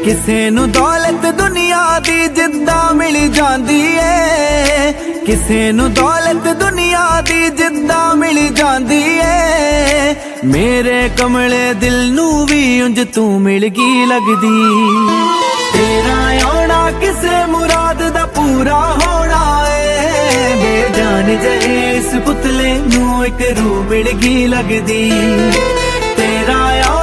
ਕਿਸੇ ਨੂੰ ਦੌਲਤ ਦੁਨੀਆ ਦੀ ਜਿੱਦਾਂ ਮਿਲ ਜਾਂਦੀ ਏ, ਕਿਸੇ ਨੂੰ ਦੌਲਤ ਦੁਨੀਆ ਦੀ ਜਿੱਦਾਂ ਮਿਲ ਜਾਂਦੀ ਏ। ਮੇਰੇ ਕਮਲੇ ਦਿਲ ਨੂੰ ਵੀ ਉਂਝ ਤੂੰ ਮਿਲ ਗਈ ਲੱਗਦੀ। ਤੇਰਾ ਆਉਣਾ ਕਿਸੇ ਮੁਰਾਦ ਦਾ ਪੂਰਾ ਹੋਣਾ ਏ, ਬੇਜਾਨ ਜਿਹੇ ਇਸ ਪੁਤਲੇ ਨੂੰ ਇੱਕ ਰੂਹ ਮਿਲ ਗਈ ਲੱਗਦੀ। ਤੇਰਾ